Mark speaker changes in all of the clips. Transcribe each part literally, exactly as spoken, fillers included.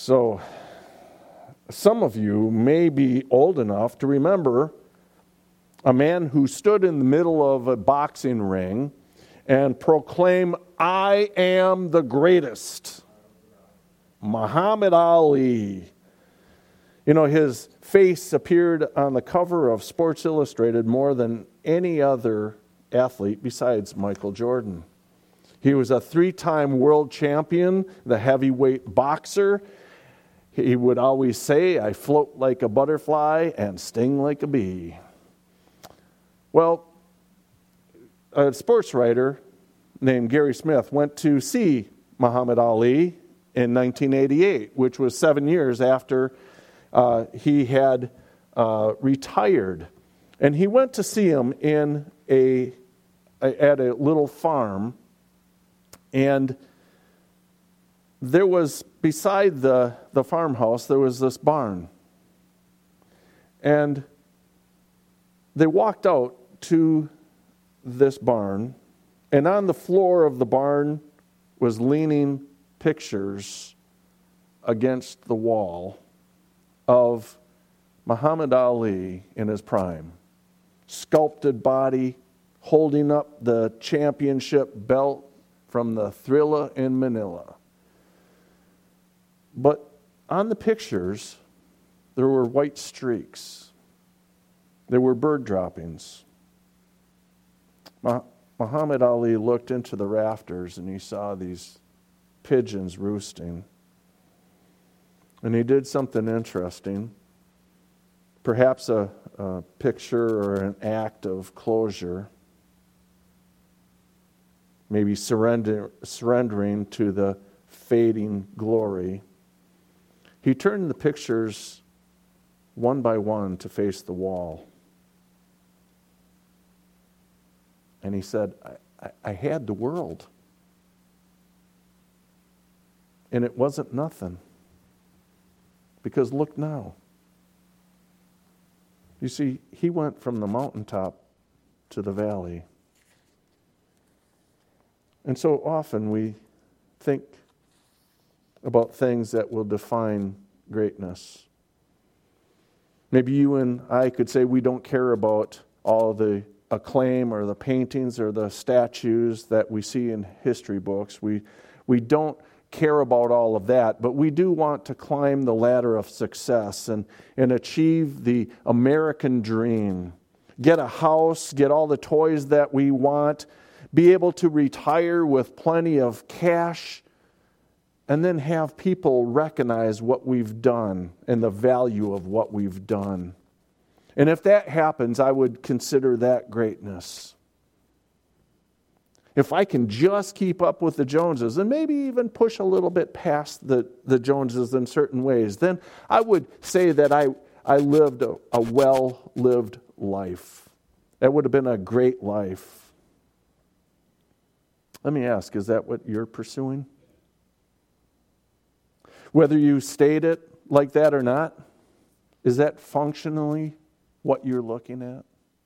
Speaker 1: So, some of you may be old enough to remember a man who stood in the middle of a boxing ring and proclaimed, "I am the greatest." Muhammad Ali. You know, his face appeared on the cover of Sports Illustrated more than any other athlete besides Michael Jordan. He was a three-time world champion, the heavyweight boxer. He would always say, "I float like a butterfly and sting like a bee." Well, a sports writer named Gary Smith went to see Muhammad Ali in nineteen eighty-eight, which was seven years after uh, he had uh, retired. And he went to see him in a, a at a little farm, and there was, beside the, the farmhouse, there was this barn. And they walked out to this barn, and on the floor of the barn was leaning pictures against the wall of Muhammad Ali in his prime. Sculpted body, holding up the championship belt from the Thrilla in Manila. But on the pictures, there were white streaks. There were bird droppings. Muhammad Ali looked into the rafters and he saw these pigeons roosting. And he did something interesting, perhaps a, a picture or an act of closure, maybe surrender, surrendering to the fading glory. He turned the pictures one by one to face the wall. And he said, I, I, I had the world. And it wasn't nothing. Because look now. You see, he went from the mountaintop to the valley. And so often we think about things that will define greatness. Maybe you and I could say we don't care about all the acclaim or the paintings or the statues that we see in history books. We, we don't care about all of that, but we do want to climb the ladder of success and, and achieve the American dream. Get a house, get all the toys that we want, be able to retire with plenty of cash, and then have people recognize what we've done and the value of what we've done. And if that happens, I would consider that greatness. If I can just keep up with the Joneses and maybe even push a little bit past the, the Joneses in certain ways, then I would say that I, I lived a, a well-lived life. That would have been a great life. Let me ask, is that what you're pursuing? Whether you state it like that or not, is that functionally what you're looking at?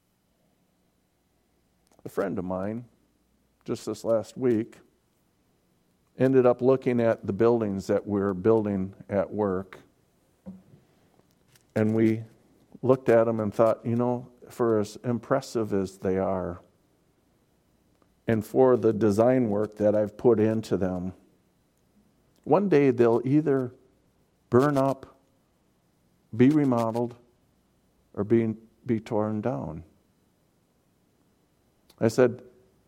Speaker 1: A friend of mine, just this last week, ended up looking at the buildings that we're building at work. And we looked at them and thought, you know, for as impressive as they are, and for the design work that I've put into them, one day they'll either burn up, be remodeled, or be, be torn down. I said,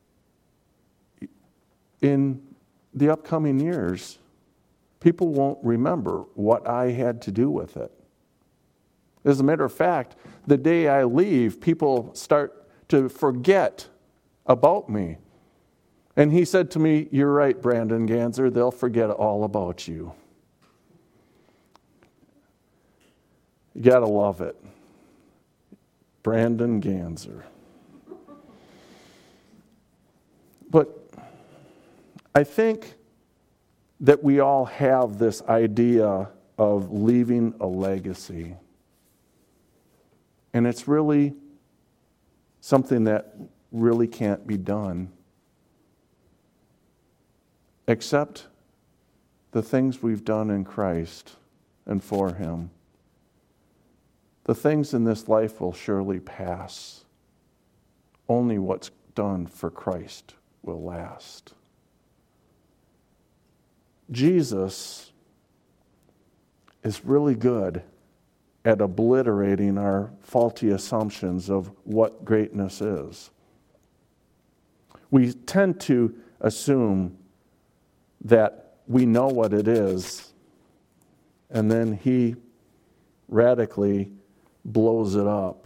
Speaker 1: in the upcoming years, people won't remember what I had to do with it. As a matter of fact, the day I leave, people start to forget about me. And he said to me, "You're right, Brandon Ganzer, they'll forget all about you." You gotta love it. Brandon Ganzer. But I think that we all have this idea of leaving a legacy. And it's really something that really can't be done except the things we've done in Christ and for Him. The things in this life will surely pass. Only what's done for Christ will last. Jesus is really good at obliterating our faulty assumptions of what greatness is. We tend to assume that we know what it is, and then He radically blows it up.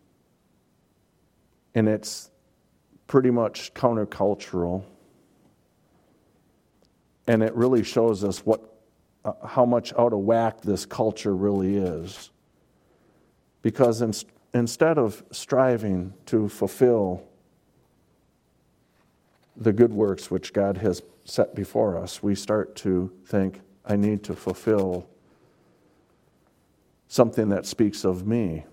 Speaker 1: And it's pretty much countercultural. And it really shows us what, uh, how much out of whack this culture really is. Because in, instead of striving to fulfill the good works which God has set before us, we start to think, I need to fulfill something that speaks of me.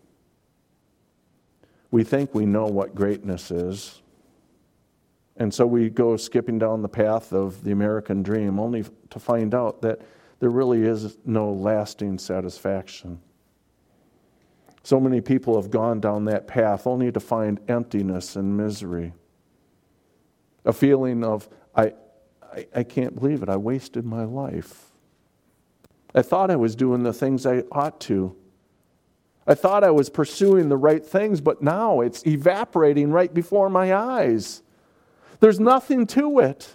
Speaker 1: We think we know what greatness is, and so we go skipping down the path of the American dream, only to find out that there really is no lasting satisfaction. So many people have gone down that path only to find emptiness and misery. A feeling of, I, I, I can't believe it, I wasted my life. I thought I was doing the things I ought to. I thought I was pursuing the right things, but now it's evaporating right before my eyes. There's nothing to it.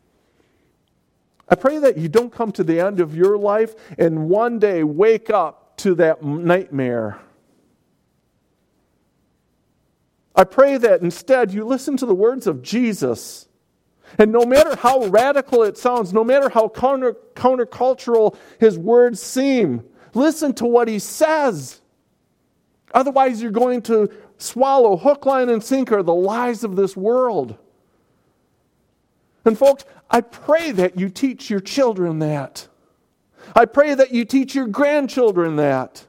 Speaker 1: I pray that you don't come to the end of your life and one day wake up to that nightmare. I pray that instead you listen to the words of Jesus. And no matter how radical it sounds, no matter how counter, countercultural His words seem, listen to what He says. Otherwise, you're going to swallow hook, line, and sinker the lies of this world. And folks, I pray that you teach your children that. I pray that you teach your grandchildren that.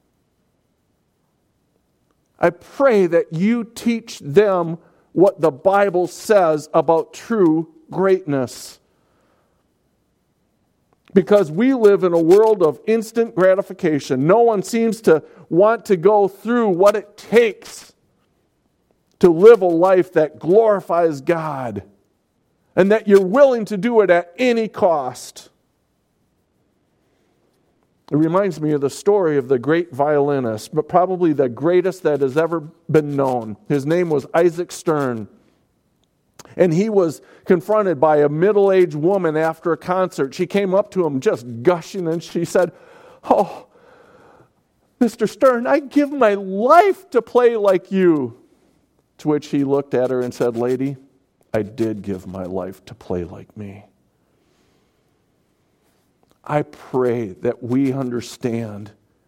Speaker 1: I pray that you teach them what the Bible says about true greatness. Because we live in a world of instant gratification. No one seems to want to go through what it takes to live a life that glorifies God, and that you're willing to do it at any cost. It reminds me of the story of the great violinist, but probably the greatest that has ever been known. His name was Isaac Stern. And he was confronted by a middle-aged woman after a concert. She came up to him just gushing, and she said, "Oh, Mister Stern, I give my life to play like you." To which he looked at her and said, "Lady, I did give my life to play like me." I pray that we understand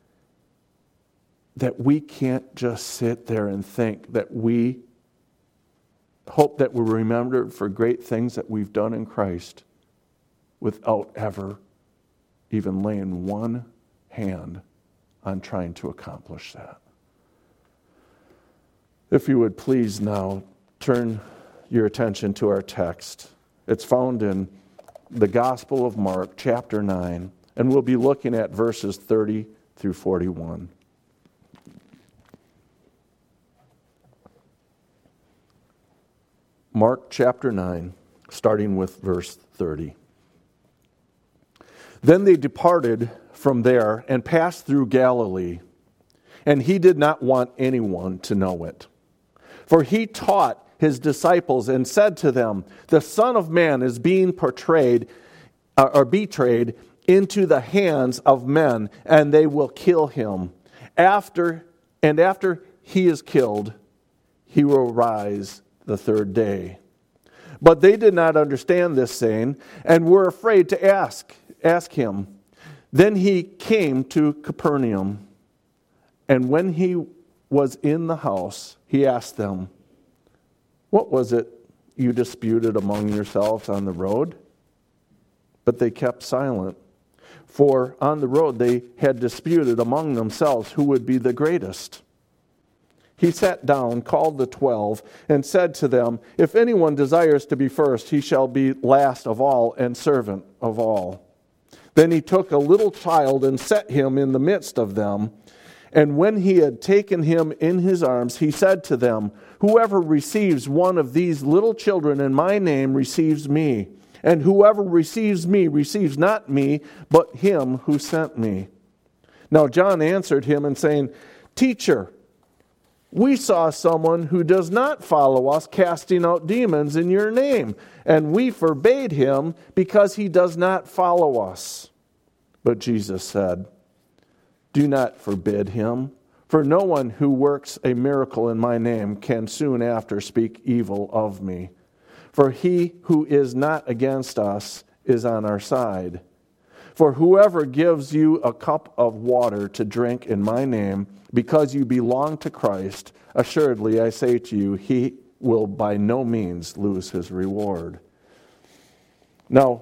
Speaker 1: that we can't just sit there and think that we hope that we're remembered for great things that we've done in Christ without ever even laying one hand on trying to accomplish that. If you would please now turn your attention to our text. It's found in the Gospel of Mark, chapter nine, and we'll be looking at verses thirty through forty-one. Mark chapter nine, starting with verse thirty. Then they departed from there and passed through Galilee, and he did not want anyone to know it. For he taught his disciples and said to them, "The Son of Man is being portrayed uh, or betrayed into the hands of men, and they will kill him. After and after he is killed, he will rise the third day." But they did not understand this saying, and were afraid to ask ask him. Then he came to Capernaum, and when he was in the house, he asked them, "What was it you disputed among yourselves on the road?" But they kept silent, for on the road they had disputed among themselves who would be the greatest. He sat down, called the twelve, and said to them, "If anyone desires to be first, he shall be last of all and servant of all. Then he took a little child and set him in the midst of them. And when he had taken him in his arms, he said to them, "Whoever receives one of these little children in my name receives me. And whoever receives me receives not me, but him who sent me." Now John answered him and saying, "Teacher, we saw someone who does not follow us casting out demons in your name, and we forbade him because he does not follow us." But Jesus said, "Do not forbid him, for no one who works a miracle in my name can soon after speak evil of me. For he who is not against us is on our side. For whoever gives you a cup of water to drink in my name, because you belong to Christ, assuredly I say to you, he will by no means lose his reward." Now,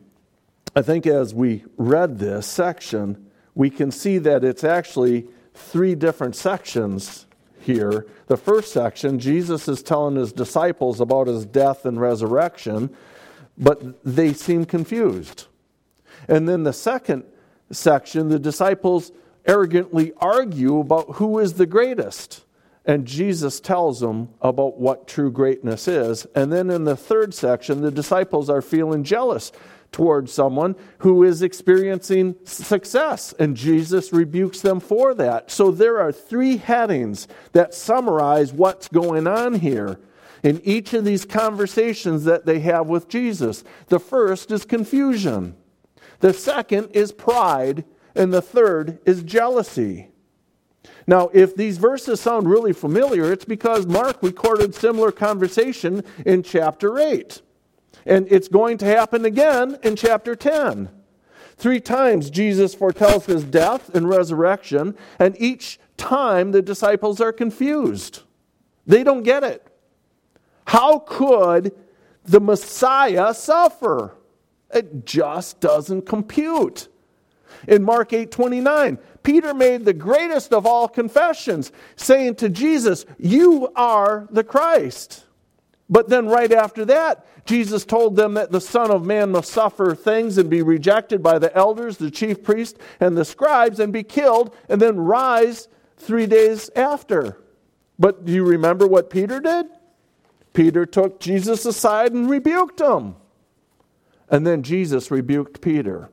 Speaker 1: I think as we read this section, we can see that it's actually three different sections here. The first section, Jesus is telling his disciples about his death and resurrection, but they seem confused. And then the second section, the disciples arrogantly argue about who is the greatest. And Jesus tells them about what true greatness is. And then in the third section, the disciples are feeling jealous towards someone who is experiencing success, and Jesus rebukes them for that. So there are three headings that summarize what's going on here in each of these conversations that they have with Jesus. The first is confusion. The second is pride, and the third is jealousy. Now, if these verses sound really familiar, it's because Mark recorded similar conversation in chapter eight. And it's going to happen again in chapter ten. Three times Jesus foretells his death and resurrection, and each time the disciples are confused. They don't get it. How could the Messiah suffer? It just doesn't compute. In Mark eight twenty-nine, Peter made the greatest of all confessions, saying to Jesus, "You are the Christ." But then right after that, Jesus told them that the Son of Man must suffer things and be rejected by the elders, the chief priests, and the scribes, and be killed, and then rise three days after. But do you remember what Peter did? Peter took Jesus aside and rebuked him. And then Jesus rebuked Peter.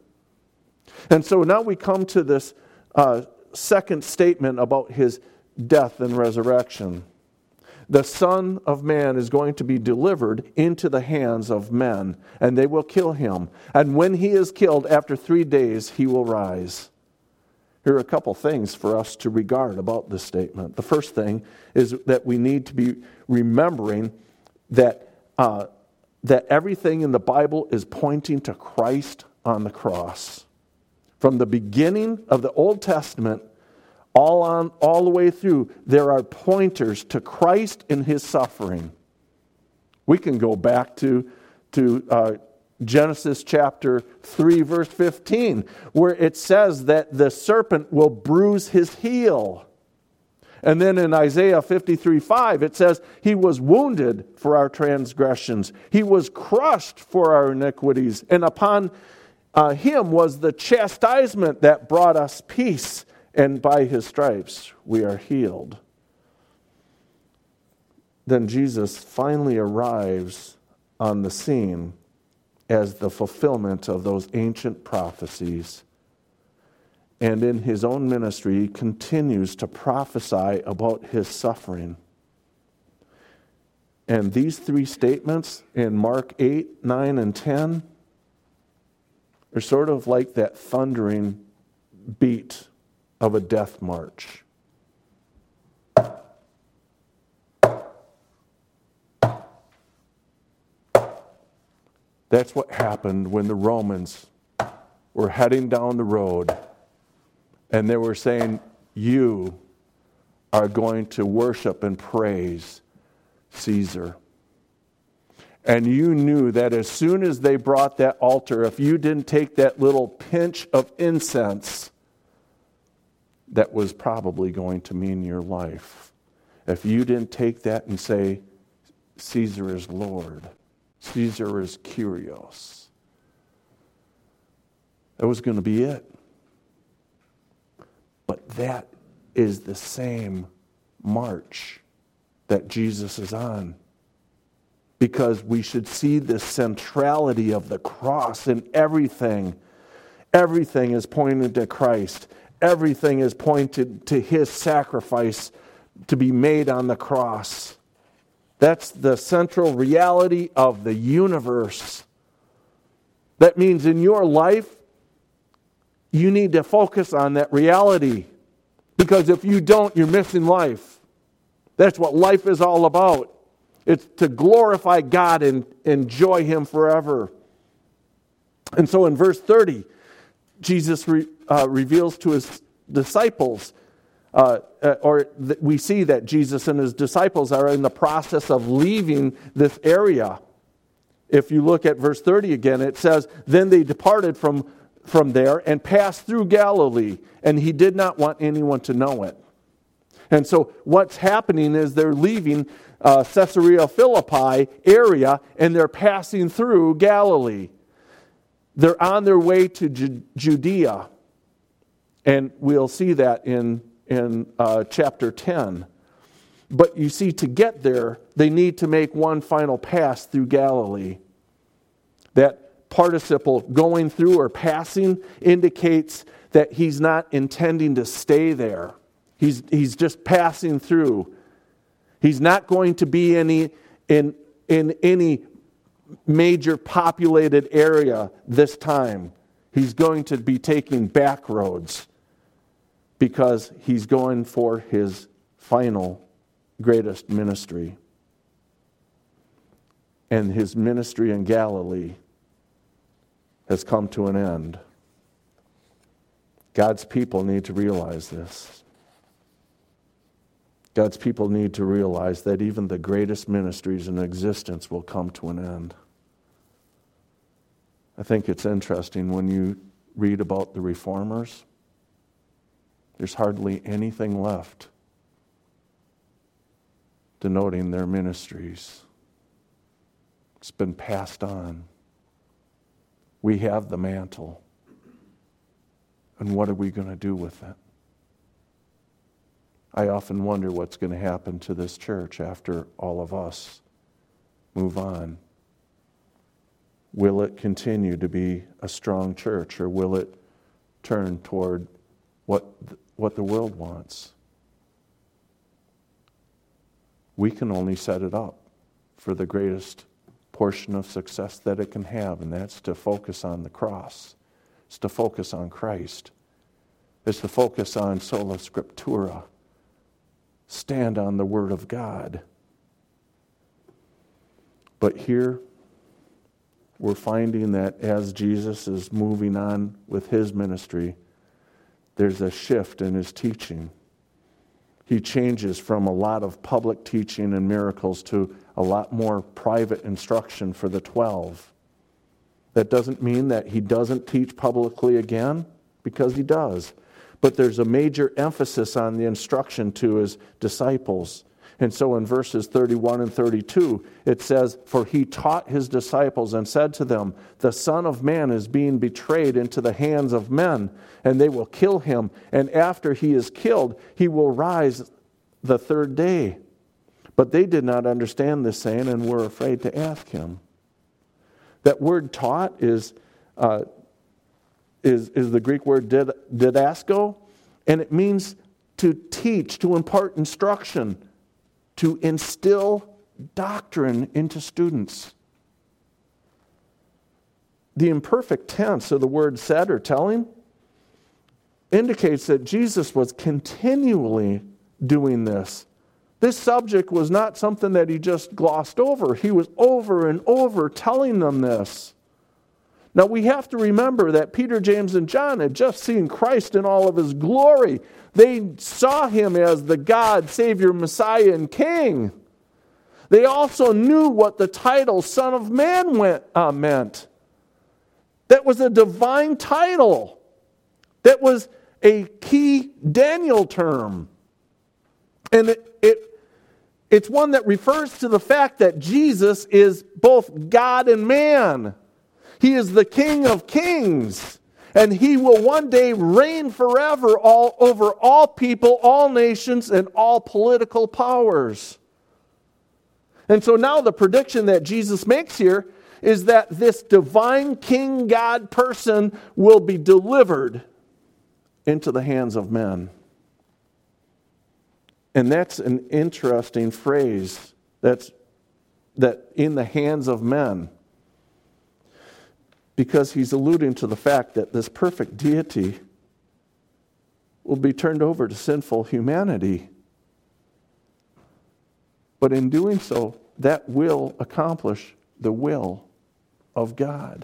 Speaker 1: And so now we come to this uh, second statement about his death and resurrection. The Son of Man is going to be delivered into the hands of men, and they will kill him. And when he is killed, after three days, he will rise. Here are a couple things for us to regard about this statement. The first thing is that we need to be remembering that, uh, that everything in the Bible is pointing to Christ on the cross. From the beginning of the Old Testament, All on, all the way through, there are pointers to Christ and his suffering. We can go back to, to uh, Genesis chapter three, verse fifteen, where it says that the serpent will bruise his heel. And then in Isaiah fifty-three five, it says, "He was wounded for our transgressions. He was crushed for our iniquities. And upon uh, him was the chastisement that brought us peace. And by his stripes we are healed." Then Jesus finally arrives on the scene as the fulfillment of those ancient prophecies. And in his own ministry, he continues to prophesy about his suffering. And these three statements in Mark eight, nine, and ten are sort of like that thundering beat of a death march. That's what happened when the Romans were heading down the road and they were saying, "You are going to worship and praise Caesar." And you knew that as soon as they brought that altar, if you didn't take that little pinch of incense, that was probably going to mean your life. If you didn't take that and say, "Caesar is Lord. Caesar is Kyrios." That was going to be it. But that is the same march that Jesus is on. Because we should see the centrality of the cross in everything. Everything is pointed to Christ. Everything is pointed to his sacrifice to be made on the cross. That's the central reality of the universe. That means in your life, you need to focus on that reality. Because if you don't, you're missing life. That's what life is all about. It's to glorify God and enjoy him forever. And so in verse thirty, Jesus re, uh, reveals to his disciples, uh, uh, or th- we see that Jesus and his disciples are in the process of leaving this area. If you look at verse thirty again, it says, then they departed from, from there and passed through Galilee, and he did not want anyone to know it. And so what's happening is they're leaving uh, Caesarea Philippi area, and they're passing through Galilee. They're on their way to Ju- Judea. And we'll see that in, in uh, chapter ten. But you see, to get there, they need to make one final pass through Galilee. That participle going through or passing indicates that he's not intending to stay there. He's, he's just passing through. He's not going to be any in, in any major populated area this time. He's going to be taking back roads because he's going for his final greatest ministry. And his ministry in Galilee has come to an end. God's people need to realize this. God's people need to realize that even the greatest ministries in existence will come to an end. I think it's interesting when you read about the reformers, there's hardly anything left denoting their ministries. It's been passed on. We have the mantle. And what are we going to do with it? I often wonder what's going to happen to this church after all of us move on. Will it continue to be a strong church, or will it turn toward what what the world wants? We can only set it up for the greatest portion of success that it can have, and that's to focus on the cross. It's to focus on Christ. It's to focus on sola scriptura. Stand on the Word of God. But here, we're finding that as Jesus is moving on with his ministry, there's a shift in his teaching. He changes from a lot of public teaching and miracles to a lot more private instruction for the twelve. That doesn't mean that he doesn't teach publicly again, because he does. But there's a major emphasis on the instruction to his disciples. And so in verses thirty-one and thirty-two, it says, for he taught his disciples and said to them, the Son of Man is being betrayed into the hands of men, and they will kill him. And after he is killed, he will rise the third day. But they did not understand this saying and were afraid to ask him. That word taught is, uh, is, is the Greek word did, didasko, and it means to teach, to impart instruction, to instill doctrine into students. The imperfect tense of the word said or telling indicates that Jesus was continually doing this. This subject was not something that he just glossed over. He was over and over telling them this. Now we have to remember that Peter, James, and John had just seen Christ in all of his glory. They saw him as the God, Savior, Messiah, and King. They also knew what the title Son of Man went, uh, meant. That was a divine title. That was a key Daniel term. And it, it, it's one that refers to the fact that Jesus is both God and man. He is the King of Kings. And he will one day reign forever all over all people, all nations, and all political powers. And so now the prediction that Jesus makes here is that this divine King God person will be delivered into the hands of men. And that's an interesting phrase. That's that in the hands of men. Because he's alluding to the fact that this perfect deity will be turned over to sinful humanity. But in doing so, that will accomplish the will of God.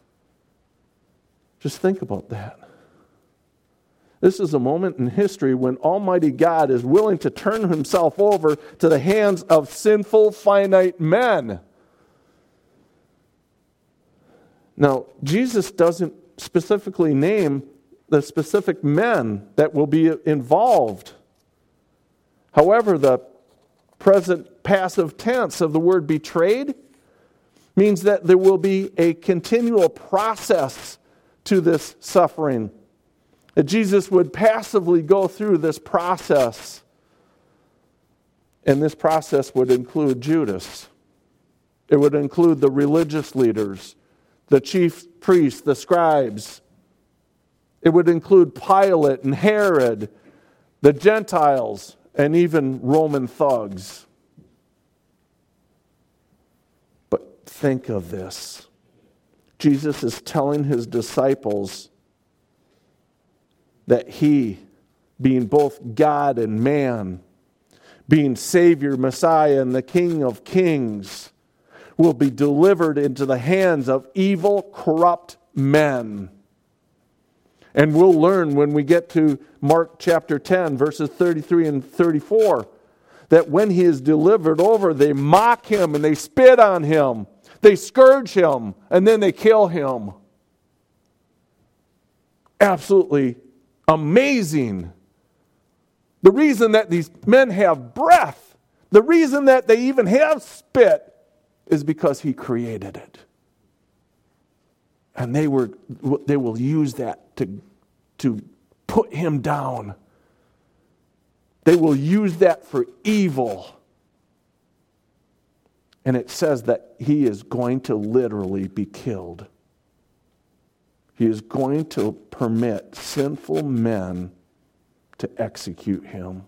Speaker 1: Just think about that. This is a moment in history when Almighty God is willing to turn himself over to the hands of sinful, finite men. Now, Jesus doesn't specifically name the specific men that will be involved. However, the present passive tense of the word betrayed means that there will be a continual process to this suffering. That Jesus would passively go through this process. And this process would include Judas. It would include the religious leaders, the chief priests, the scribes. It would include Pilate and Herod, the Gentiles, and even Roman thugs. But think of this. Jesus is telling his disciples that he, being both God and man, being Savior, Messiah, and the King of Kings, will be delivered into the hands of evil, corrupt men. And we'll learn when we get to Mark chapter ten, verses thirty-three and thirty-four, that when he is delivered over, they mock him and they spit on him. They scourge him and then they kill him. Absolutely amazing. The reason that these men have breath, the reason that they even have spit, is because he created it. And they were they will use that to, to put him down. They will use that for evil. And it says that he is going to literally be killed. He is going to permit sinful men to execute him.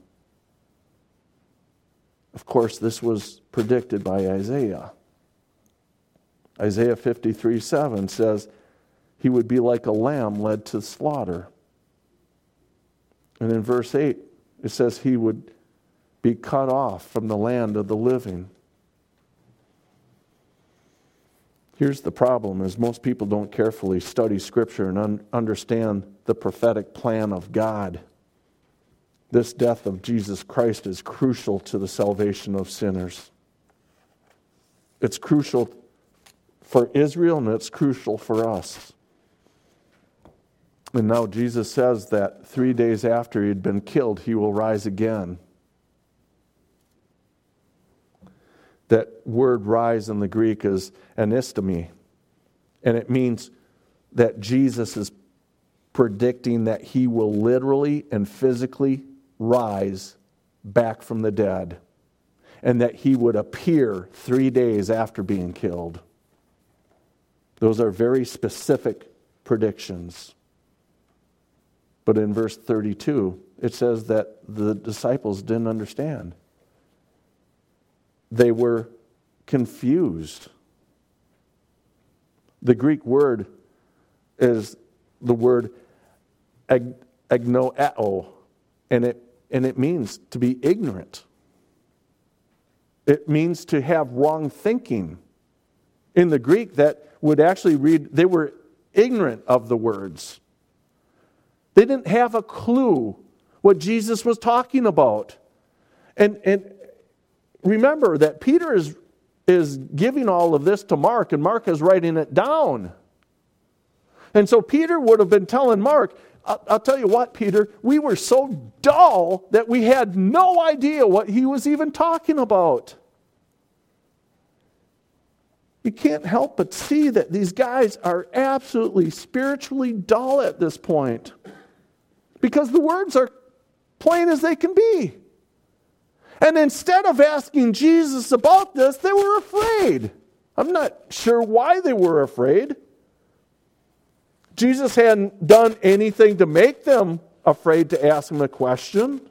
Speaker 1: Of course, this was predicted by Isaiah. Isaiah fifty-three seven says he would be like a lamb led to slaughter. And in verse eight, it says he would be cut off from the land of the living. Here's the problem, is most people don't carefully study Scripture and un- understand the prophetic plan of God. This death of Jesus Christ is crucial to the salvation of sinners. It's crucial for Israel and it's crucial for us. And now Jesus says that three days after he had been killed, he will rise again. That word rise in the Greek is anistemi. And it means that Jesus is predicting that he will literally and physically rise back from the dead. And that he would appear three days after being killed. Those are very specific predictions. But in verse thirty-two, it says that the disciples didn't understand. They were confused. The Greek word is the word ag- agnoeo, and it and it means to be ignorant. It means to have wrong thinking. In the Greek, that would actually read, they were ignorant of the words. They didn't have a clue what Jesus was talking about. And and remember that Peter is, is giving all of this to Mark, and Mark is writing it down. And so Peter would have been telling Mark, I'll, I'll tell you what, Peter, we were so dull that we had no idea what he was even talking about. You can't help but see that these guys are absolutely spiritually dull at this point. Because the words are plain as they can be. And instead of asking Jesus about this, they were afraid. I'm not sure why they were afraid. Jesus hadn't done anything to make them afraid to ask him a question.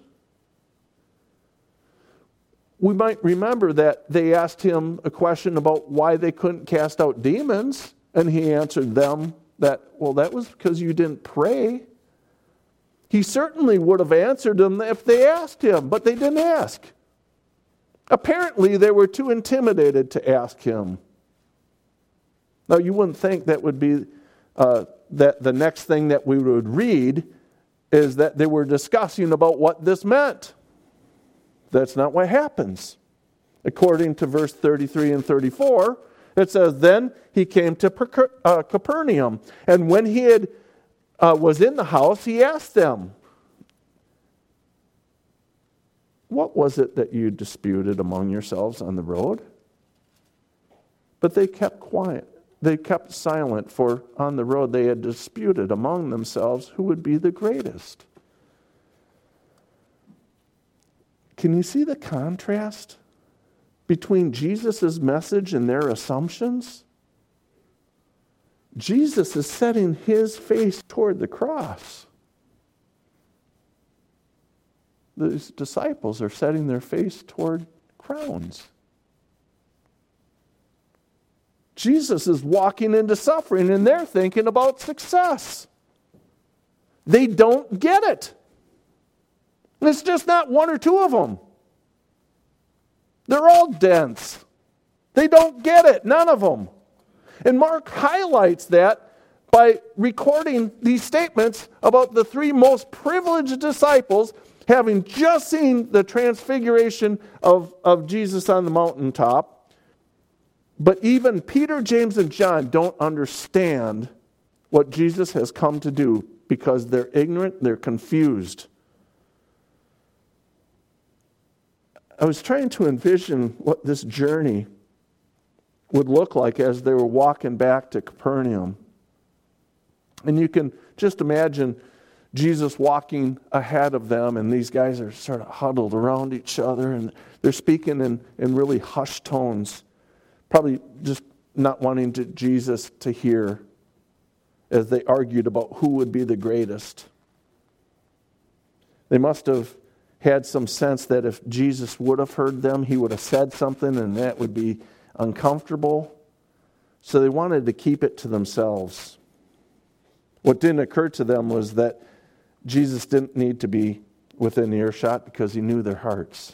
Speaker 1: We might remember that they asked him a question about why they couldn't cast out demons, and he answered them that, well, that was because you didn't pray. He certainly would have answered them if they asked him, but they didn't ask. Apparently, they were too intimidated to ask him. Now, you wouldn't think that would be uh, that the next thing that we would read is that they were discussing about what this meant. That's not what happens. According to verse thirty-three and thirty-four, it says, then he came to per- uh, Capernaum, and when he had uh, was in the house, he asked them, what was it that you disputed among yourselves on the road? But they kept quiet. They kept silent, for on the road they had disputed among themselves who would be the greatest. Can you see the contrast between Jesus' message and their assumptions? Jesus is setting his face toward the cross. The disciples are setting their face toward crowns. Jesus is walking into suffering, and they're thinking about success. They don't get it. It's just not one or two of them. They're all dense. They don't get it, none of them. And Mark highlights that by recording these statements about the three most privileged disciples having just seen the transfiguration of, of Jesus on the mountaintop. But even Peter, James, and John don't understand what Jesus has come to do because they're ignorant, they're confused. I was trying to envision what this journey would look like as they were walking back to Capernaum. And you can just imagine Jesus walking ahead of them, and these guys are sort of huddled around each other, and they're speaking in, in really hushed tones, probably just not wanting to, Jesus to hear as they argued about who would be the greatest. They must have had some sense that if Jesus would have heard them, he would have said something, and that would be uncomfortable. So they wanted to keep it to themselves. What didn't occur to them was that Jesus didn't need to be within earshot because he knew their hearts.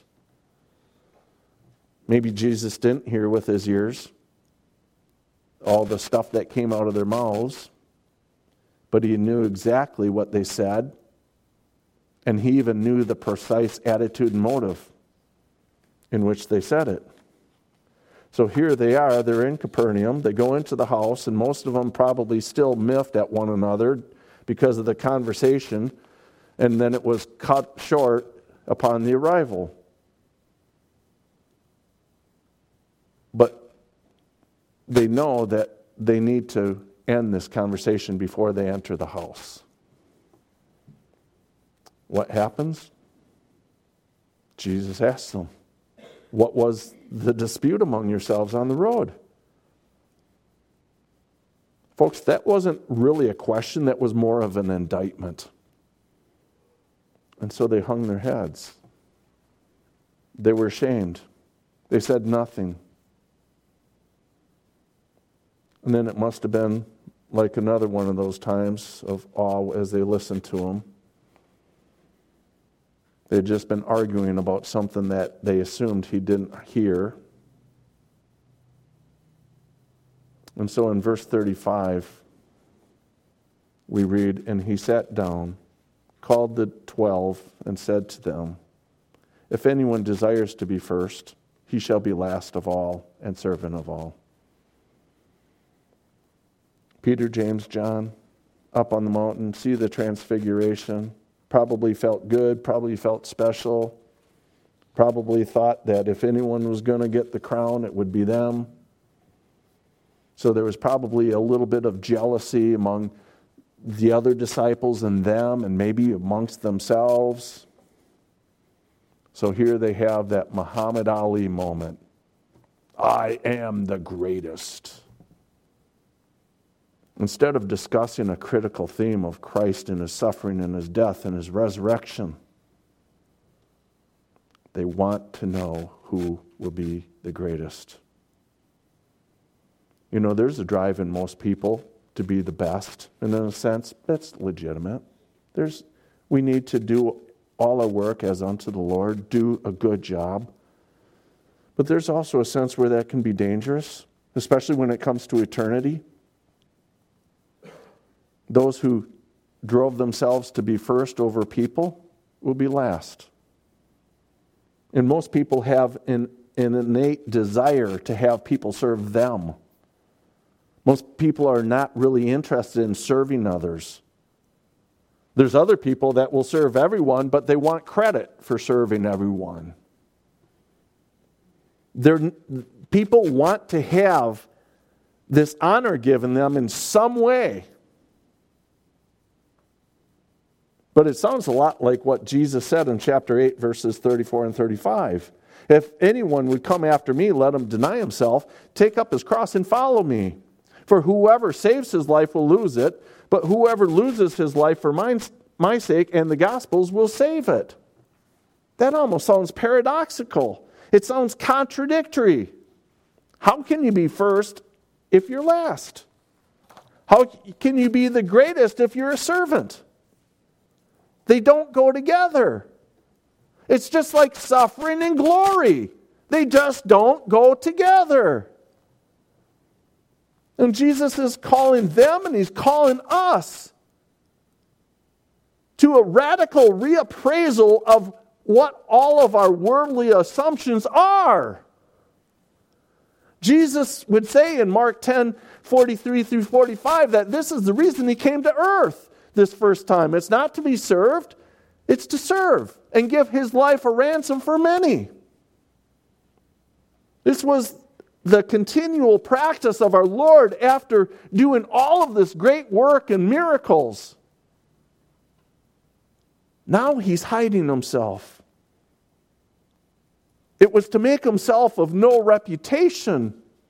Speaker 1: Maybe Jesus didn't hear with his ears all the stuff that came out of their mouths, but he knew exactly what they said. And he even knew the precise attitude and motive in which they said it. So here they are, they're in Capernaum, they go into the house, and most of them probably still miffed at one another because of the conversation, and then it was cut short upon the arrival. But they know that they need to end this conversation before they enter the house. What happens? Jesus asks them, what was the dispute among yourselves on the road? Folks, that wasn't really a question, that was more of an indictment. And so they hung their heads. They were ashamed. They said nothing. And then it must have been like another one of those times of awe as they listened to him. They had just been arguing about something that they assumed he didn't hear. And so in verse thirty-five, we read, and he sat down, called the twelve, and said to them, if anyone desires to be first, he shall be last of all and servant of all. Peter, James, John, up on the mountain, see the transfiguration. Probably felt good, probably felt special, probably thought that if anyone was going to get the crown, it would be them. So there was probably a little bit of jealousy among the other disciples and them, and maybe amongst themselves. So here they have that Muhammad Ali moment. I am the greatest. Instead of discussing a critical theme of Christ and his suffering and his death and his resurrection, they want to know who will be the greatest. You know, there's a drive in most people to be the best, and in a sense, that's legitimate. There's, we need to do all our work as unto the Lord, do a good job. But there's also a sense where that can be dangerous, especially when it comes to eternity. Those who drove themselves to be first over people will be last. And most people have an, an innate desire to have people serve them. Most people are not really interested in serving others. There's other people that will serve everyone, but they want credit for serving everyone. They're, people want to have this honor given them in some way. But it sounds a lot like what Jesus said in chapter eight, verses thirty-four and thirty-five. If anyone would come after me, let him deny himself, take up his cross and follow me. For whoever saves his life will lose it, but whoever loses his life for my, my sake and the gospel's will save it. That almost sounds paradoxical. It sounds contradictory. How can you be first if you're last? How can you be the greatest if you're a servant? They don't go together. It's just like suffering and glory. They just don't go together. And Jesus is calling them and he's calling us to a radical reappraisal of what all of our worldly assumptions are. Jesus would say in Mark ten, forty-three through forty-five that this is the reason he came to earth this first time. It's not to be served, it's to serve and give his life a ransom for many. This was the continual practice of our Lord after doing all of this great work and miracles. Now he's hiding himself. It was to make himself of no reputation.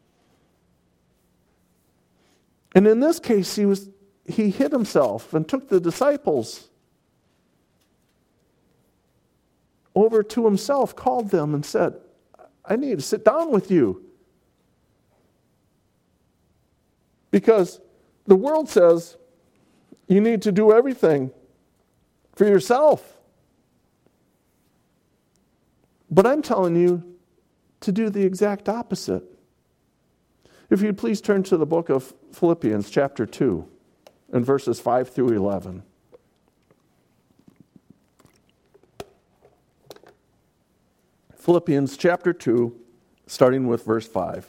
Speaker 1: And in this case, he was he hid himself and took the disciples over to himself, called them and said, I need to sit down with you. Because the world says you need to do everything for yourself. But I'm telling you to do the exact opposite. If you'd please turn to the book of Philippians chapter two and verses five through eleven. Philippians chapter two, starting with verse five.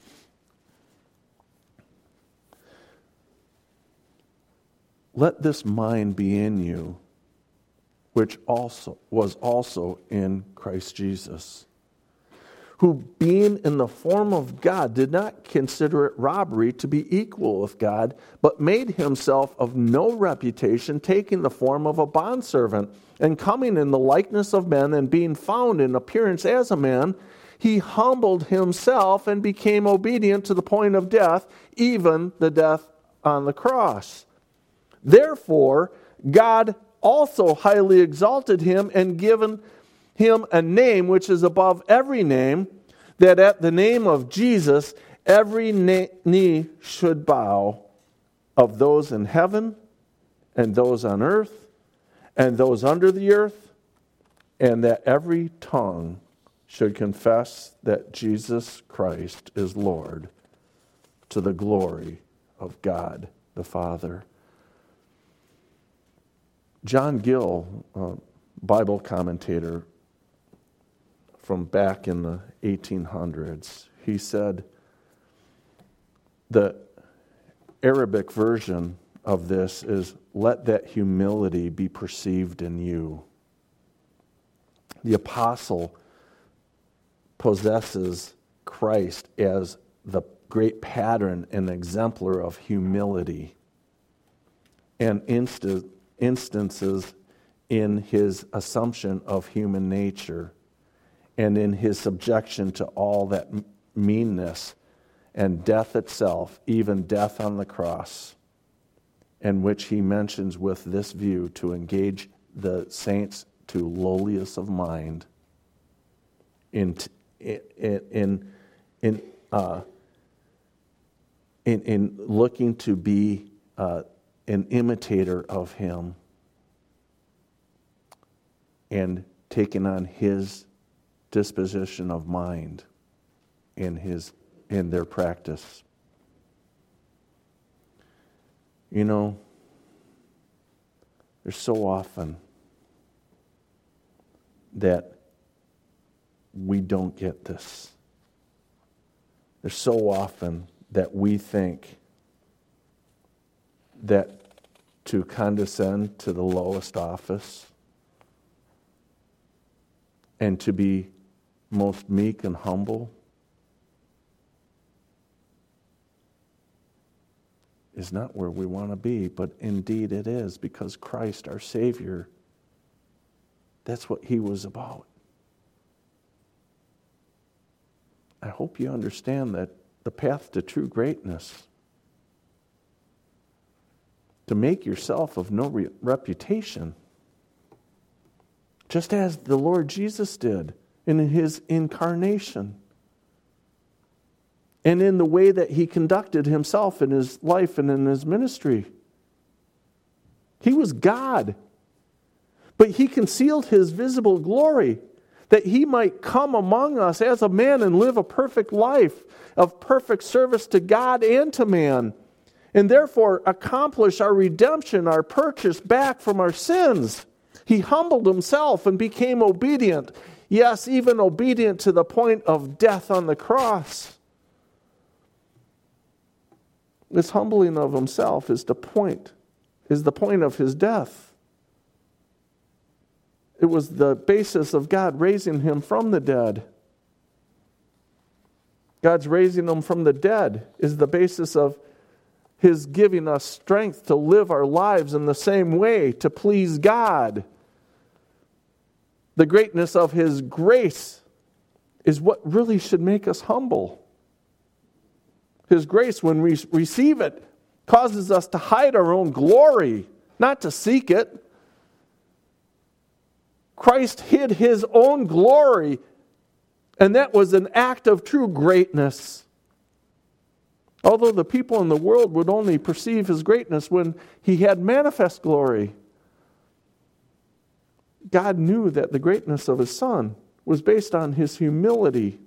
Speaker 1: Let this mind be in you, which also was also in Christ Jesus, who being in the form of God did not consider it robbery to be equal with God, but made himself of no reputation, taking the form of a bondservant, and coming in the likeness of men, and being found in appearance as a man, he humbled himself and became obedient to the point of death, even the death on the cross. Therefore, God also highly exalted him and given him a name which is above every name, that at the name of Jesus every knee should bow, of those in heaven and those on earth and those under the earth, and that every tongue should confess that Jesus Christ is Lord, to the glory of God the Father. John Gill, a Bible commentator from back in the eighteen hundreds, he said the Arabic version of this is, let that humility be perceived in you. The apostle possesses Christ as the great pattern and exemplar of humility, and insta- instances in his assumption of human nature and in his subjection to all that meanness and death itself, even death on the cross, and which he mentions with this view to engage the saints to lowliness of mind in in in in, uh, in, in looking to be uh, an imitator of him and taking on his disposition of mind in his in their practice. You know, there's so often that we don't get this. There's so often that we think that to condescend to the lowest office and to be most meek and humble is not where we want to be, but indeed it is, because Christ, our Savior, that's what he was about. I hope you understand that the path to true greatness, to make yourself of no re- reputation, just as the Lord Jesus did in his incarnation, and in the way that he conducted himself in his life and in his ministry. He was God, but he concealed his visible glory that he might come among us as a man and live a perfect life of perfect service to God and to man, and therefore accomplish our redemption, our purchase back from our sins. He humbled himself and became obedient, yes, even obedient to the point of death on the cross. This humbling of himself is the point, is the point of his death. It was the basis of God raising him from the dead. God's raising him from the dead is the basis of his giving us strength to live our lives in the same way, to please God. The greatness of his grace is what really should make us humble. His grace, when we receive it, causes us to hide our own glory, not to seek it. Christ hid his own glory, and that was an act of true greatness. Although the people in the world would only perceive his greatness when he had manifest glory, God knew that the greatness of his Son was based on his humility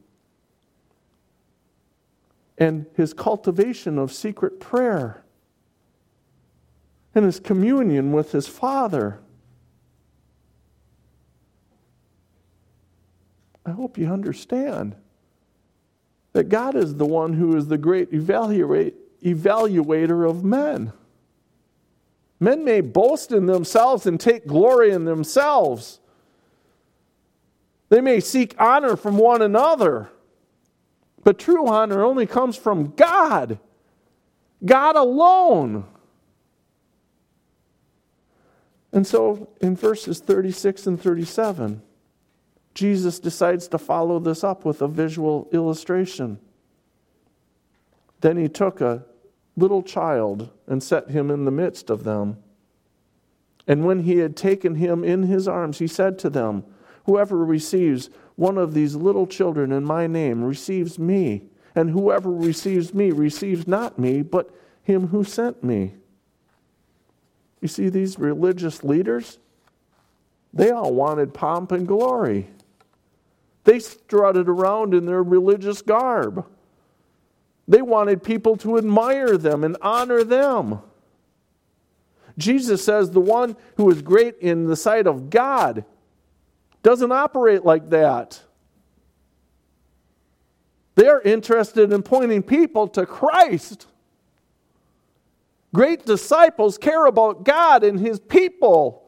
Speaker 1: and his cultivation of secret prayer and his communion with his Father. I hope you understand that God is the one who is the great evaluate, evaluator of men. Men may boast in themselves and take glory in themselves. They may seek honor from one another. But true honor only comes from God. God alone. And so in verses thirty-six and thirty-seven, Jesus decides to follow this up with a visual illustration. Then he took a little child and set him in the midst of them. And when he had taken him in his arms, he said to them, "Whoever receives one of these little children in my name receives me, and whoever receives me receives not me, but him who sent me." You see, these religious leaders, they all wanted pomp and glory. They strutted around in their religious garb. They wanted people to admire them and honor them. Jesus says the one who is great in the sight of God doesn't operate like that. They're interested in pointing people to Christ. Great disciples care about God and his people.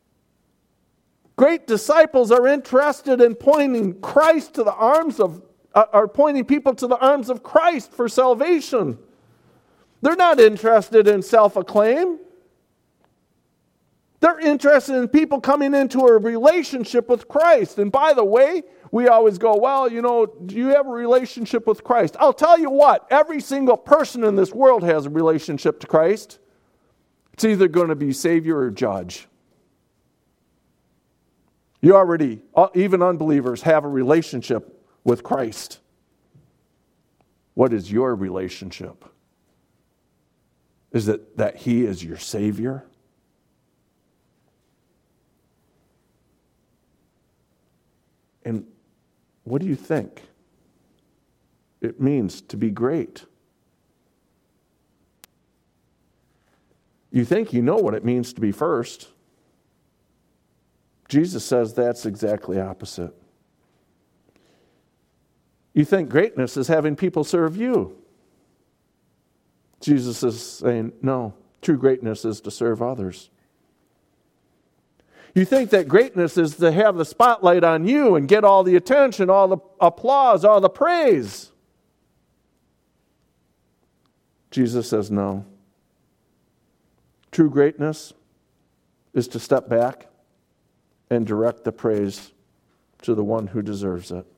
Speaker 1: Great disciples are interested in pointing Christ to the arms of are pointing people to the arms of Christ for salvation. They're not interested in self-acclaim. They're interested in people coming into a relationship with Christ. And by the way, we always go, well, you know, do you have a relationship with Christ? I'll tell you what, every single person in this world has a relationship to Christ. It's either going to be Savior or Judge. You already, even unbelievers, have a relationship with Christ. What is your relationship? Is it that He is your Savior? And what do you think it means to be great? You think you know what it means to be first. Jesus says that's exactly opposite. You think greatness is having people serve you. Jesus is saying, no, true greatness is to serve others. You think that greatness is to have the spotlight on you and get all the attention, all the applause, all the praise. Jesus says no. True greatness is to step back and direct the praise to the one who deserves it.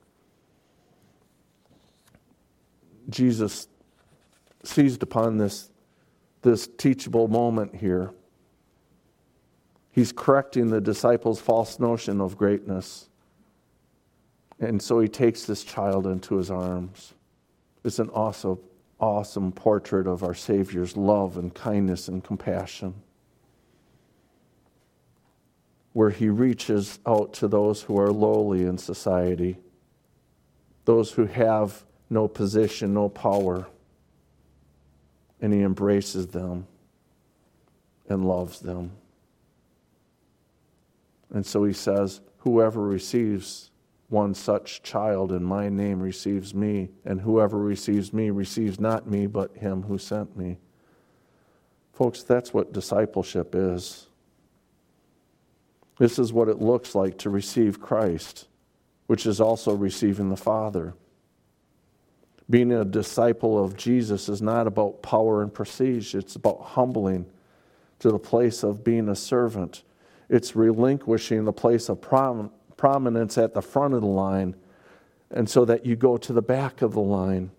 Speaker 1: Jesus seized upon this, this teachable moment here. He's correcting the disciples' false notion of greatness. And so he takes this child into his arms. It's an awesome, awesome portrait of our Savior's love and kindness and compassion, where he reaches out to those who are lowly in society, those who have no position, no power, and he embraces them and loves them. And so he says, whoever receives one such child in my name receives me, and whoever receives me receives not me, but him who sent me. Folks, that's what discipleship is. This is what it looks like to receive Christ, which is also receiving the Father. Being a disciple of Jesus is not about power and prestige. It's about humbling to the place of being a servant. It's relinquishing the place of prom- prominence at the front of the line, and so that you go to the back of the line.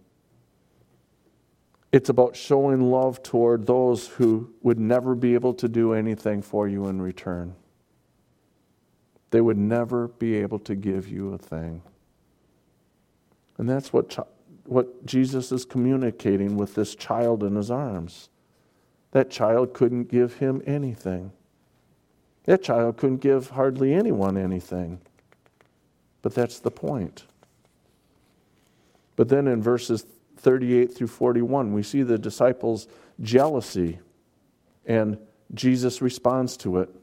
Speaker 1: It's about showing love toward those who would never be able to do anything for you in return. They would never be able to give you a thing. And that's what, ch- what Jesus is communicating with this child in his arms. That child couldn't give him anything. That child couldn't give hardly anyone anything. But that's the point. But then in verses thirty-eight through forty-one, we see the disciples' jealousy, and Jesus responds to it.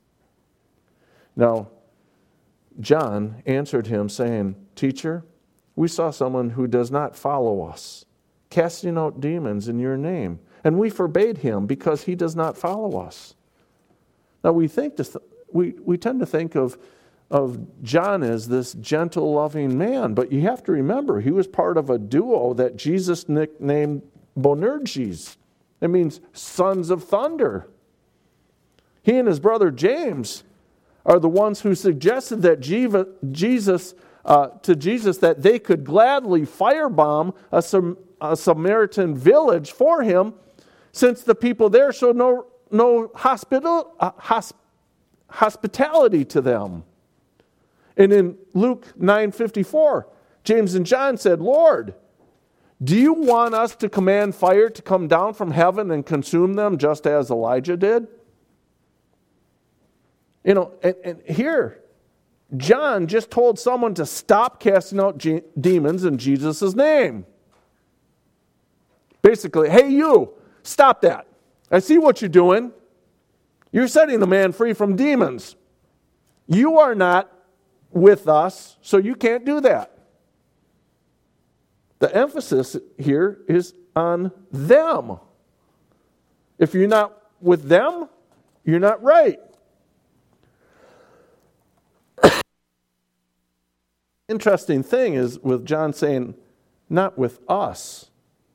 Speaker 1: Now, John answered him, saying, Teacher, we saw someone who does not follow us, casting out demons in your name, and we forbade him because he does not follow us. Now, we think this, we, we tend to think of, of John as this gentle, loving man, but you have to remember, he was part of a duo that Jesus nicknamed Boanerges. It means sons of thunder. He and his brother James are the ones who suggested that Jesus, uh, to Jesus that they could gladly firebomb a, Sam, a Samaritan village for him, since the people there showed no no hospital, uh, hosp, hospitality to them. And in Luke nine fifty-four, James and John said, Lord, do you want us to command fire to come down from heaven and consume them just as Elijah did? You know, and, and here, John just told someone to stop casting out ge- demons in Jesus' name. Basically, hey you, stop that. I see what you're doing. You're setting the man free from demons. You are not with us, so you can't do that. The emphasis here is on them. If you're not with them, you're not right. interesting thing is with John saying, not with us.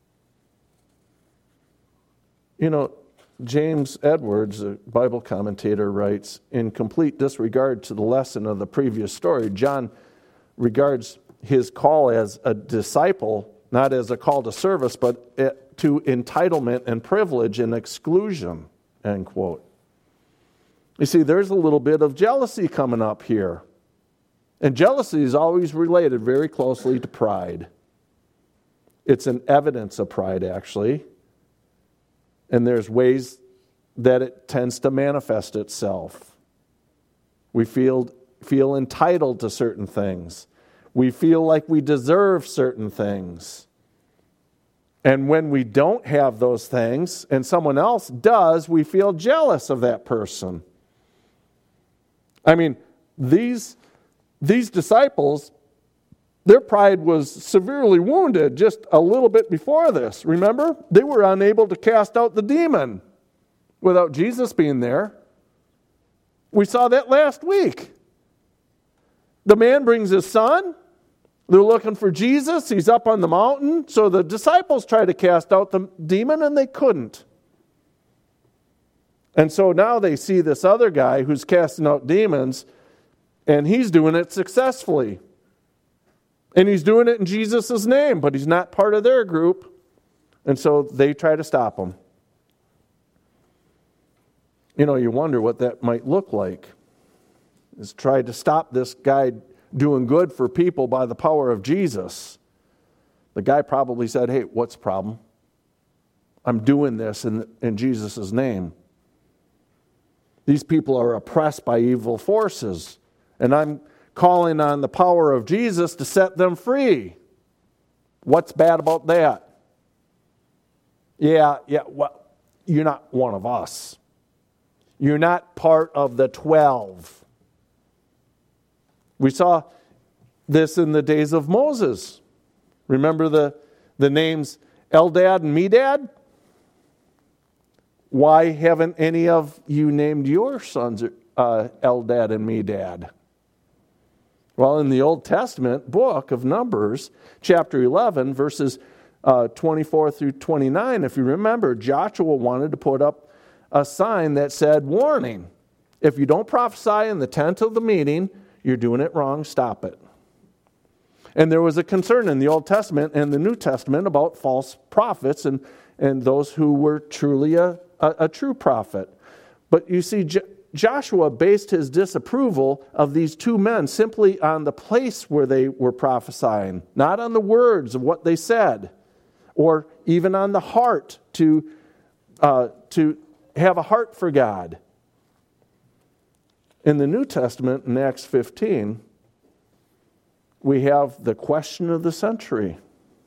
Speaker 1: You know, James Edwards, a Bible commentator, writes, in complete disregard to the lesson of the previous story, John regards his call as a disciple, not as a call to service, but to entitlement and privilege and exclusion, end quote. You see, there's a little bit of jealousy coming up here. And jealousy is always related very closely to pride. It's an evidence of pride, actually. And there's ways that it tends to manifest itself. We feel, feel entitled to certain things. We feel like we deserve certain things. And when we don't have those things and someone else does, we feel jealous of that person. I mean, these, these disciples, their pride was severely wounded just a little bit before this. Remember? They were unable to cast out the demon without Jesus being there. We saw that last week. The man brings his son. They're looking for Jesus. He's up on the mountain. So the disciples tried to cast out the demon and they couldn't. And so now they see this other guy who's casting out demons, and he's doing it successfully. And he's doing it in Jesus' name, but he's not part of their group. And so they try to stop him. You know, you wonder what that might look like. Is try to stop this guy doing good for people by the power of Jesus. The guy probably said, hey, what's the problem? I'm doing this in, in Jesus' name. These people are oppressed by evil forces, and I'm calling on the power of Jesus to set them free. What's bad about that? Yeah, yeah, well, you're not one of us. You're not part of the twelve. We saw this in the days of Moses. Remember the, the names Eldad and Medad? Why haven't any of you named your sons uh, Eldad and Medad? Well, in the Old Testament book of Numbers, chapter eleven, verses uh, twenty-four through twenty-nine, if you remember, Joshua wanted to put up a sign that said, warning, if you don't prophesy in the tent of the meeting, you're doing it wrong, stop it. And there was a concern in the Old Testament and the New Testament about false prophets and, and those who were truly a, a, a true prophet. But you see, J- Joshua based his disapproval of these two men simply on the place where they were prophesying, not on the words of what they said, or even on the heart to, uh, to have a heart for God. In the New Testament, in Acts fifteen, we have the question of the century.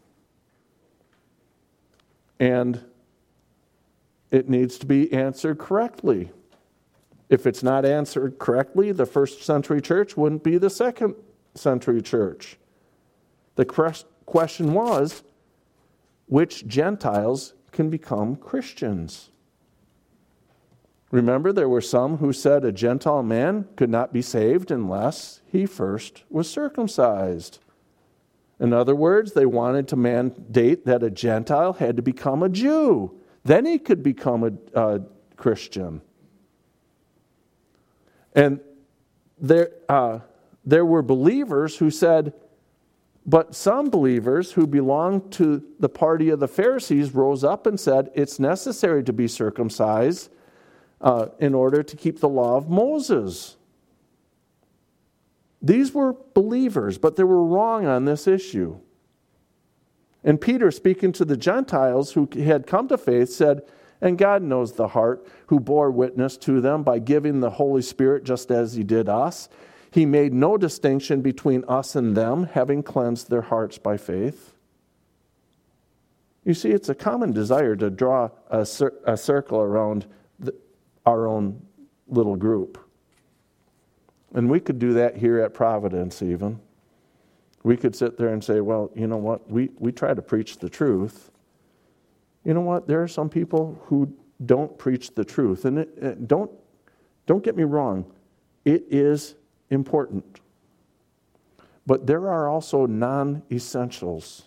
Speaker 1: And it needs to be answered correctly. If it's not answered correctly, the first century church wouldn't be the second century church. The question was, which Gentiles can become Christians? Remember, there were some who said a Gentile man could not be saved unless he first was circumcised. In other words, they wanted to mandate that a Gentile had to become a Jew. Then he could become a, a Christian. And there, uh, there were believers who said, but some believers who belonged to the party of the Pharisees rose up and said, it's necessary to be circumcised uh, in order to keep the law of Moses. These were believers, but they were wrong on this issue. And Peter, speaking to the Gentiles who had come to faith, said, and God knows the heart, who bore witness to them by giving the Holy Spirit just as he did us. He made no distinction between us and them, having cleansed their hearts by faith. You see, it's a common desire to draw a, cir- a circle around the, our own little group. And we could do that here at Providence even. We could sit there and say, well, you know what, we, we try to preach the truth. You know what, there are some people who don't preach the truth. And it, it, don't, don't get me wrong, it is important. But there are also non-essentials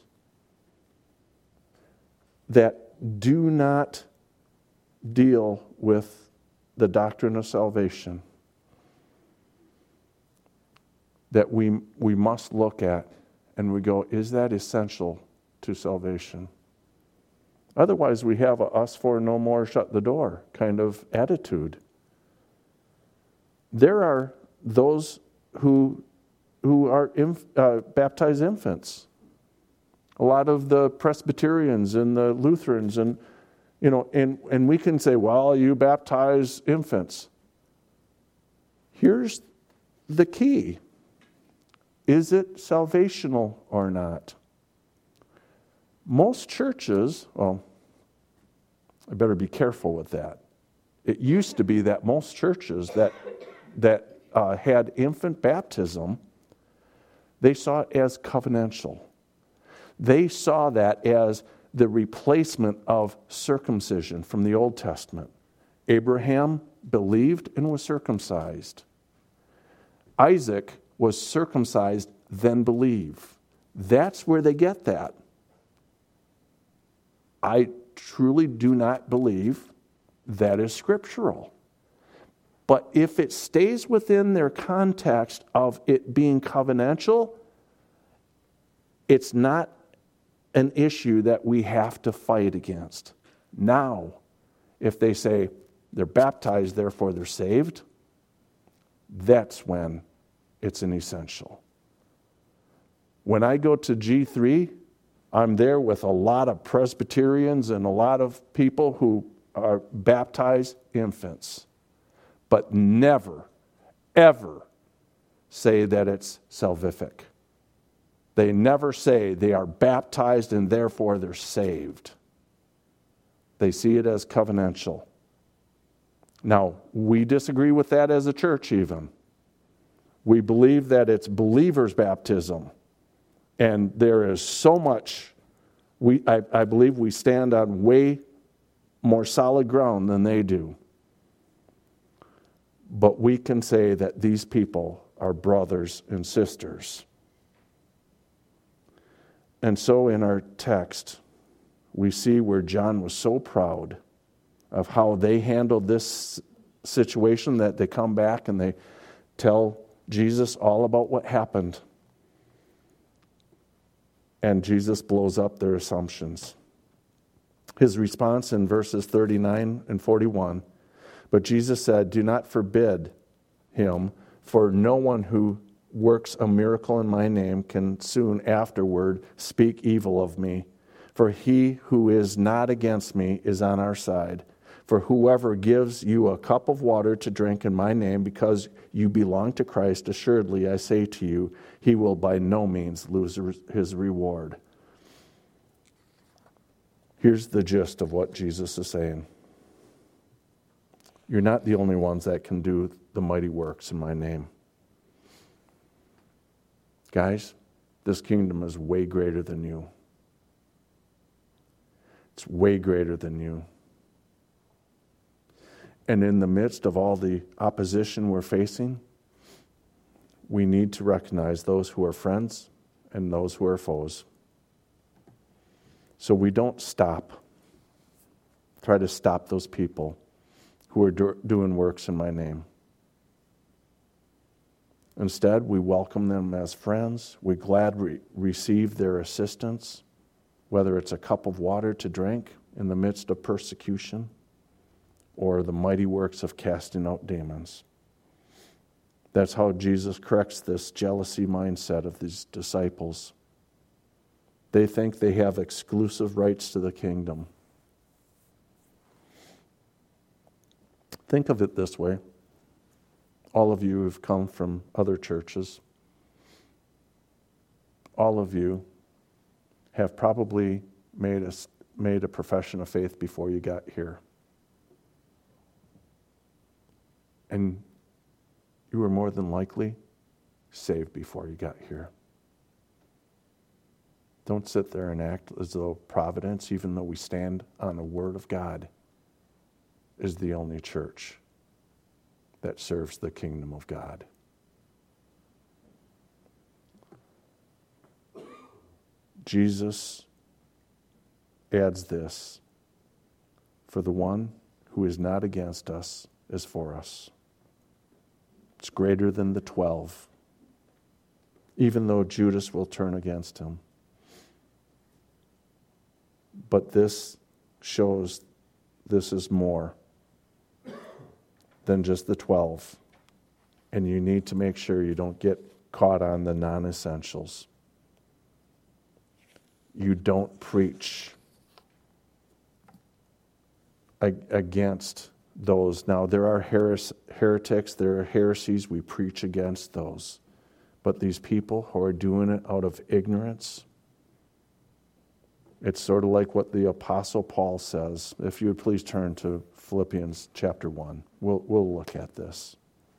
Speaker 1: that do not deal with the doctrine of salvation that we we must look at and we go, is that essential to salvation? Otherwise, we have a us for no more, shut the door kind of attitude. There are those who who are inf, uh, baptized infants. A lot of the Presbyterians and the Lutherans, and you know, and and we can say, well, you baptize infants. Here's the key: is it salvational or not? Most churches, well, I better be careful with that. It used to be that most churches that that uh, had infant baptism, they saw it as covenantal. They saw that as the replacement of circumcision from the Old Testament. Abraham believed and was circumcised. Isaac was circumcised, then believed. That's where they get that. I truly do not believe that is scriptural. But if it stays within their context of it being covenantal, it's not an issue that we have to fight against. Now, if they say they're baptized, therefore they're saved, that's when it's an essential. When I go to G three, I'm there with a lot of Presbyterians and a lot of people who are baptized infants, but never, ever say that it's salvific. They never say they are baptized and therefore they're saved. They see it as covenantal. Now, we disagree with that as a church even. We believe that it's believers' baptism. And there is so much, we I, I believe we stand on way more solid ground than they do. But we can say that these people are brothers and sisters. And so in our text, we see where John was so proud of how they handled this situation that they come back and they tell Jesus all about what happened. And Jesus blows up their assumptions. His response in verses thirty-nine and forty-one, but Jesus said, do not forbid him, for no one who works a miracle in my name can soon afterward speak evil of me. For he who is not against me is on our side. For whoever gives you a cup of water to drink in my name because you belong to Christ, assuredly I say to you, he will by no means lose his reward. Here's the gist of what Jesus is saying. You're not the only ones that can do the mighty works in my name. Guys, this kingdom is way greater than you. It's way greater than you. And in the midst of all the opposition we're facing, we need to recognize those who are friends and those who are foes. So we don't stop, try to stop those people who are do- doing works in my name. Instead, we welcome them as friends. We gladly receive their assistance, whether it's a cup of water to drink in the midst of persecution or the mighty works of casting out demons. That's how Jesus corrects this jealousy mindset of these disciples. They think they have exclusive rights to the kingdom. Think of it this way. All of you who've come from other churches, all of you have probably made a, made a profession of faith before you got here. And you were more than likely saved before you got here. Don't sit there and act as though providence, even though we stand on the Word of God, is the only church that serves the kingdom of God. Jesus adds this: for the one who is not against us is for us. It's greater than the twelve, even though Judas will turn against him. But this shows this is more than just the twelve. And you need to make sure you don't get caught on the non-essentials. You don't preach against those. Now, there are heres- heretics, there are heresies, we preach against those. But these people who are doing it out of ignorance, it's sort of like what the Apostle Paul says. If you would please turn to Philippians chapter one. We'll, we'll look at this.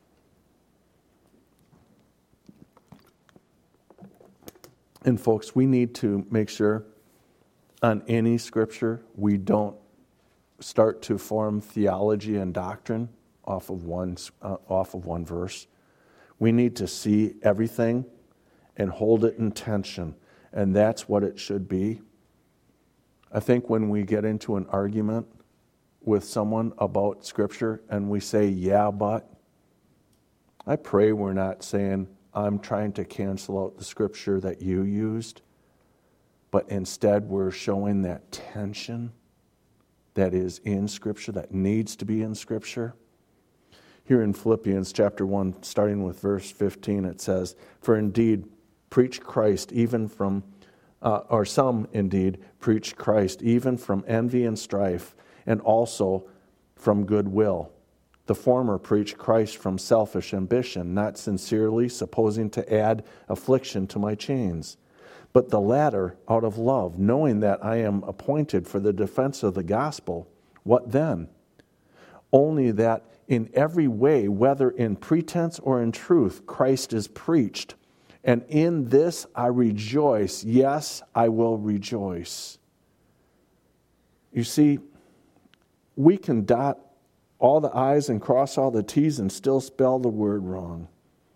Speaker 1: And folks, we need to make sure on any scripture we don't start to form theology and doctrine off of one uh, off of one verse. We need to see everything and hold it in tension, and that's what it should be. I think when we get into an argument with someone about scripture and we say, yeah, but, I pray we're not saying, I'm trying to cancel out the scripture that you used, but instead we're showing that tension that is in Scripture, that needs to be in Scripture. Here in Philippians chapter one, starting with verse fifteen, it says, for indeed preach Christ even from, uh, or some indeed preach Christ even from envy and strife, and also from goodwill. The former preach Christ from selfish ambition, not sincerely, supposing to add affliction to my chains. But the latter out of love, knowing that I am appointed for the defense of the gospel. What then? Only that in every way, whether in pretense or in truth, Christ is preached. And in this I rejoice. Yes, I will rejoice. You see, we can dot all the I's and cross all the T's and still spell the word wrong.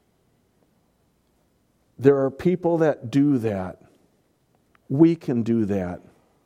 Speaker 1: There are people that do that. We can do that.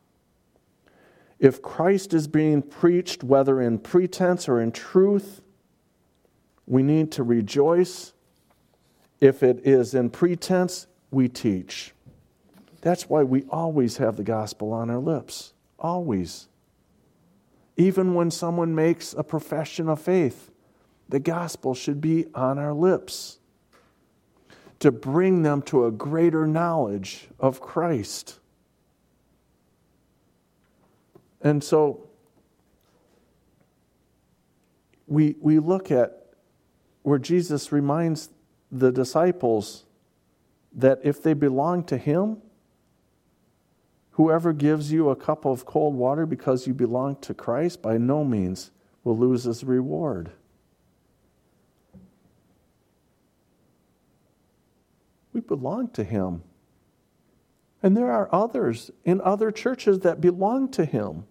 Speaker 1: If Christ is being preached, whether in pretense or in truth, we need to rejoice. If it is in pretense, we teach. That's why we always have the gospel on our lips. Always. Even when someone makes a profession of faith, the gospel should be on our lips to bring them to a greater knowledge of Christ. And so we we look at where Jesus reminds the disciples that if they belong to Him, whoever gives you a cup of cold water because you belong to Christ, by no means will lose his reward. We belong to Him. And there are others in other churches that belong to Him.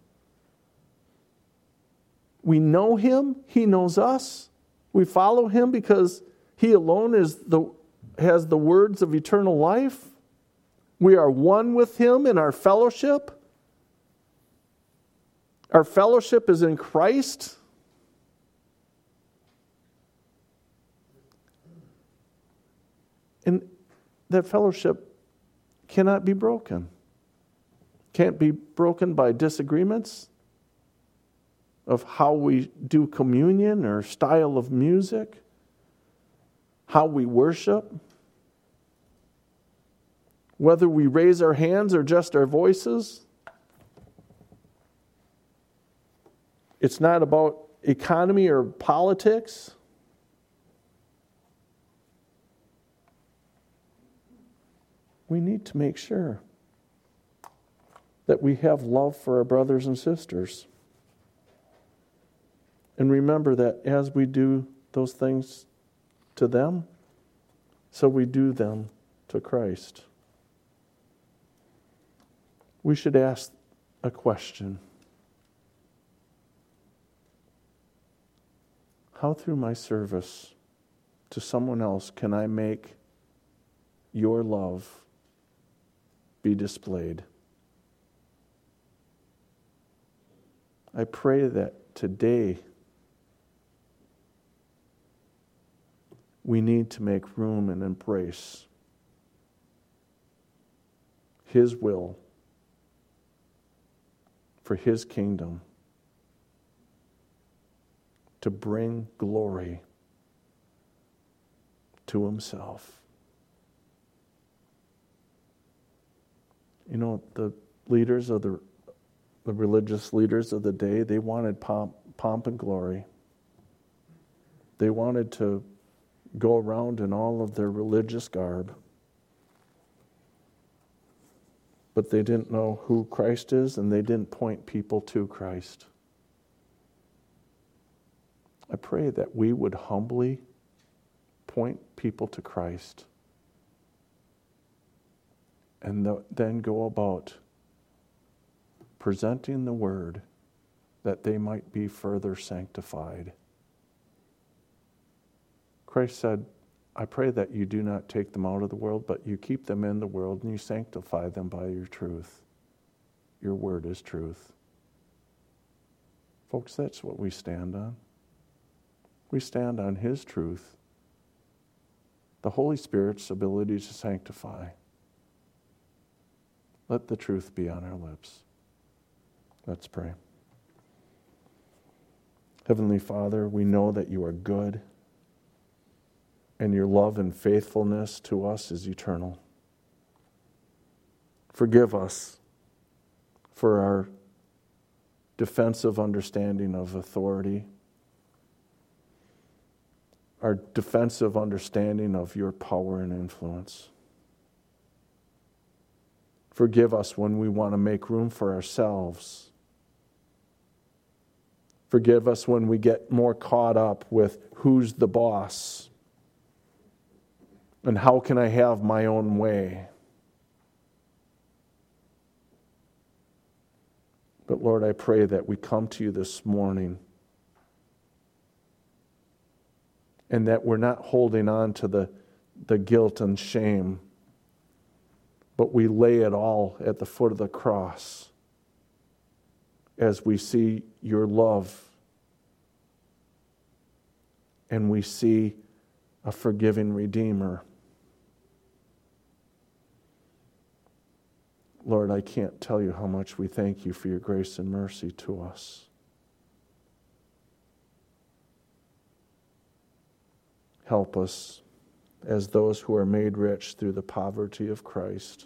Speaker 1: We know Him. He knows us. We follow Him because He alone is the has the words of eternal life. We are one with Him in our fellowship. Our fellowship is in Christ. And that fellowship cannot be broken. Can't be broken by disagreements of how we do communion or style of music, how we worship, whether we raise our hands or just our voices. It's not about economy or politics. We need to make sure that we have love for our brothers and sisters. And remember that as we do those things to them, so we do them to Christ. We should ask a question. How through my service to someone else can I make your love be displayed. I pray that today we need to make room and embrace His will for His kingdom to bring glory to Himself. You know, the leaders of the the religious leaders of the day, they wanted pomp, pomp and glory. They wanted to go around in all of their religious garb. But they didn't know who Christ is, and they didn't point people to Christ. I pray that we would humbly point people to Christ and the, then go about presenting the word that they might be further sanctified. Christ said, I pray that you do not take them out of the world, but you keep them in the world and you sanctify them by your truth. Your word is truth. Folks, that's what we stand on. We stand on His truth, the Holy Spirit's ability to sanctify. Let the truth be on our lips. Let's pray. Heavenly Father, we know that you are good, and your love and faithfulness to us is eternal. Forgive us for our defensive understanding of authority, our defensive understanding of your power and influence. Forgive us when we want to make room for ourselves. Forgive us when we get more caught up with who's the boss and how can I have my own way. But Lord, I pray that we come to you this morning and that we're not holding on to the, the guilt and shame, but we lay it all at the foot of the cross as we see your love and we see a forgiving Redeemer. Lord, I can't tell you how much we thank you for your grace and mercy to us. Help us as those who are made rich through the poverty of Christ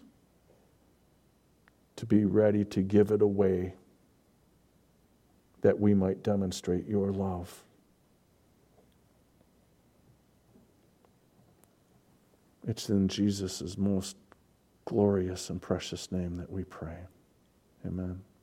Speaker 1: to be ready to give it away that we might demonstrate your love. It's in Jesus' most glorious and precious name that we pray. Amen.